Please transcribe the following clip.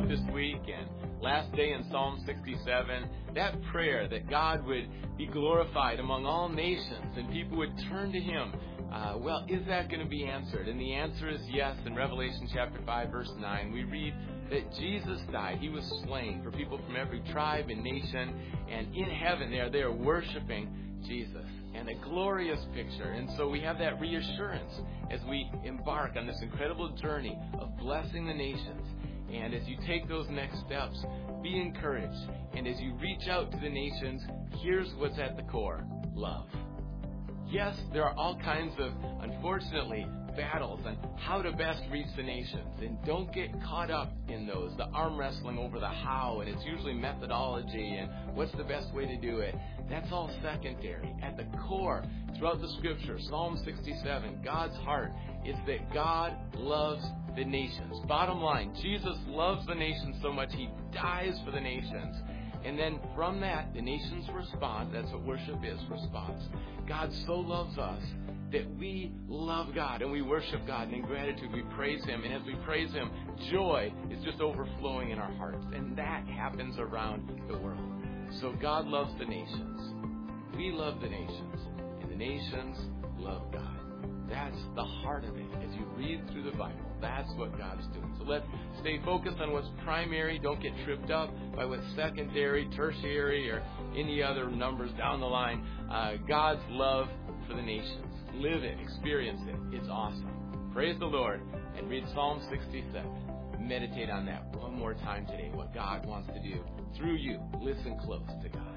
went this week and last day in Psalm 67, that prayer that God would be glorified among all nations and people would turn to Him, well, is that going to be answered? And the answer is yes. In Revelation chapter 5, verse 9, we read that Jesus died. He was slain for people from every tribe and nation. And in heaven they are worshiping Jesus. And a glorious picture. And so we have that reassurance as we embark on this incredible journey of blessing the nations. And as you take those next steps, be encouraged. And as you reach out to the nations, here's what's at the core: love. Yes, there are all kinds of, unfortunately, battles on how to best reach the nations. And don't get caught up in those, the arm wrestling over the how, and it's usually methodology and what's the best way to do it. That's all secondary. At the core, throughout the Scripture, Psalm 67, God's heart is that God loves the nations. Bottom line, Jesus loves the nations so much, He dies for the nations. And then from that, the nations respond. That's what worship is, response. God so loves us that we love God and we worship God. And in gratitude, we praise Him. And as we praise Him, joy is just overflowing in our hearts. And that happens around the world. So God loves the nations. We love the nations. And the nations love God. That's the heart of it. As you read through the Bible, that's what God's doing. So let's stay focused on what's primary. Don't get tripped up by what's secondary, tertiary, or any other numbers down the line. God's love for the nations. Live it. Experience it. It's awesome. Praise the Lord and read Psalm 67. Meditate on that one more time today, what God wants to do through you. Listen close to God.